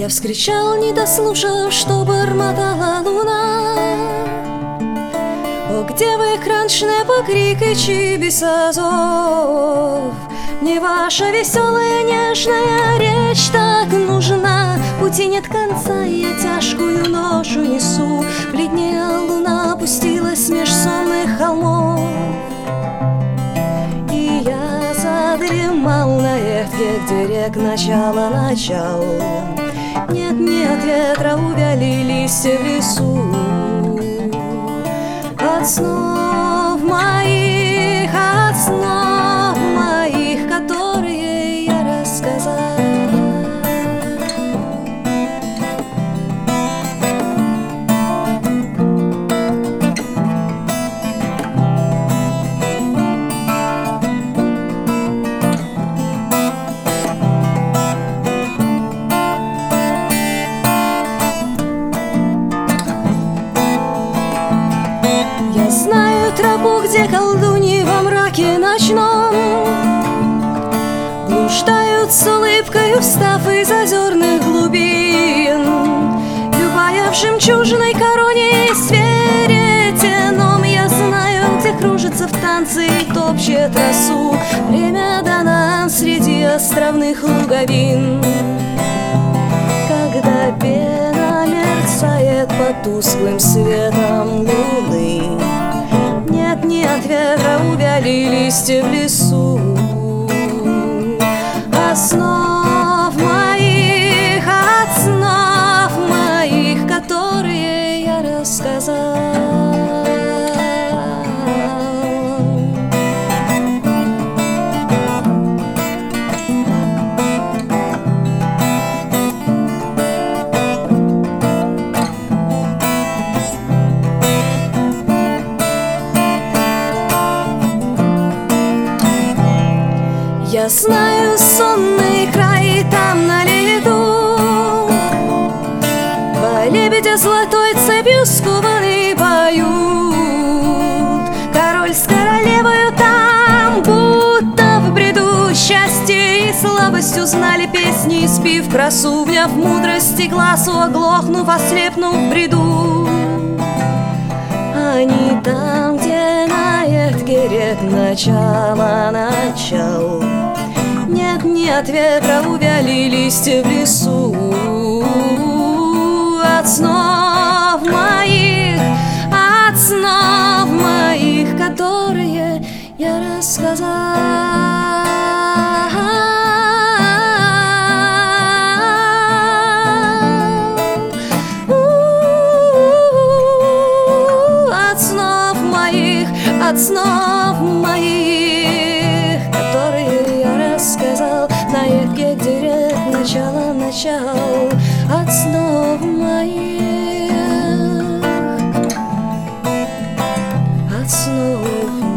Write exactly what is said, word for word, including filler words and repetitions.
Я вскричал, не дослушав, что бормотала луна. О, где вы, кранчне покрик и чибиса зов? Мне ваша веселая нежная речь так нужна. Пути нет конца, я тяжкую ношу несу. Бледнее луна опустилась меж сонных холмов, и я задремал на ветке, где рек начало начал. Нет, нет ветра, увяли листья в лесу. От снов моих, от снов моих, которые я рассказал. Я знаю тропу, где колдуньи во мраке ночном блуждают с улыбкою, встав из озерных глубин. Любая в жемчужной короне есть веретеном. Я знаю, где кружится в танце и топчет росу время дана среди островных луговин. Когда пена мерцает под тусклым светом луны, нет, нет ветра, увяли листья в лесу. От снов моих, от снов моих, которые я рассказал. Я знаю сонный край там на льду, два лебедя золотой цепью скованы поют. Король с королевою там будто в бреду, счастье и слабость узнали песни, спив красу, вняв мудрости глазу, оглохнув, ослепнув в бреду. Они там, где на ветке рек начало начал. Нет, нет ветра, увяли листья в лесу. От снов моих, от снов моих, которые я рассказал. От снов моих, от снов моих, которые я рассказал на ветке, где рек начало начал. От снов моих, от снов моих.